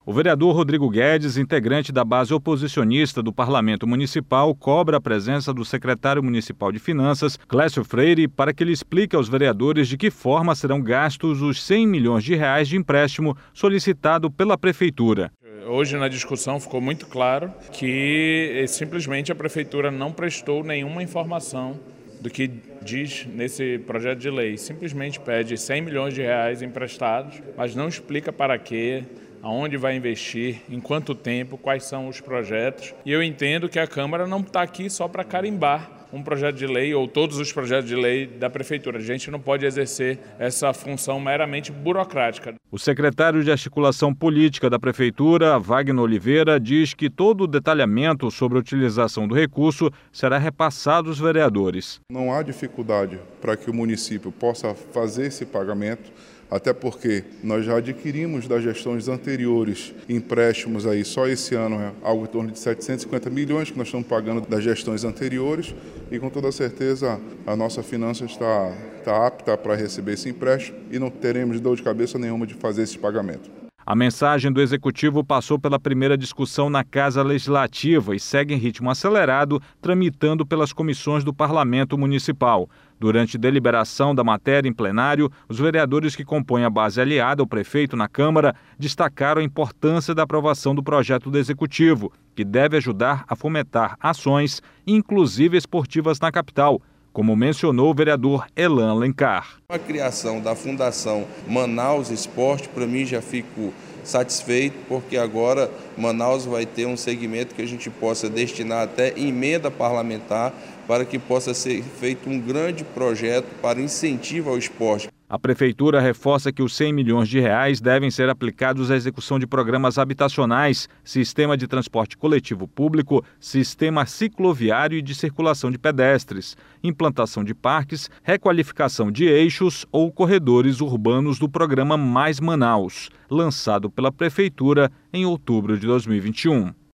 O vereador Rodrigo Guedes, integrante da base oposicionista do Parlamento Municipal, cobra a presença do secretário municipal de Finanças, Clécio Freire, para que ele explique aos vereadores de que forma serão gastos os 100 milhões de reais de empréstimo solicitado pela Prefeitura. Hoje na discussão ficou muito claro que simplesmente a Prefeitura não prestou nenhuma informação do que diz nesse projeto de lei. Simplesmente pede 100 milhões de reais emprestados, mas não explica para quê, aonde vai investir, em quanto tempo, quais são os projetos. E eu entendo que a Câmara não está aqui só para carimbar um projeto de lei ou todos os projetos de lei da Prefeitura. A gente não pode exercer essa função meramente burocrática. O secretário de Articulação Política da Prefeitura, Wagner Oliveira, diz que todo o detalhamento sobre a utilização do recurso será repassado aos vereadores. Não há dificuldade para que o município possa fazer esse pagamento, até porque nós já adquirimos das gestões anteriores empréstimos aí, só esse ano, algo em torno de 750 milhões que nós estamos pagando das gestões anteriores e com toda certeza a nossa finança está apta para receber esse empréstimo e não teremos dor de cabeça nenhuma de fazer esse pagamento. A mensagem do Executivo passou pela primeira discussão na Casa Legislativa e segue em ritmo acelerado, tramitando pelas comissões do Parlamento Municipal. Durante deliberação da matéria em plenário, os vereadores que compõem a base aliada ao prefeito na Câmara destacaram a importância da aprovação do projeto do Executivo, que deve ajudar a fomentar ações, inclusive esportivas na capital, como mencionou o vereador Elan Alencar. A criação da Fundação Manaus Esporte, para mim já fico satisfeito, porque agora Manaus vai ter um segmento que a gente possa destinar até emenda parlamentar para que possa ser feito um grande projeto para incentivo ao esporte. A Prefeitura reforça que os 100 milhões de reais devem ser aplicados à execução de programas habitacionais, sistema de transporte coletivo público, sistema cicloviário e de circulação de pedestres, implantação de parques, requalificação de eixos ou corredores urbanos do programa Mais Manaus, lançado pela Prefeitura em outubro de 2021.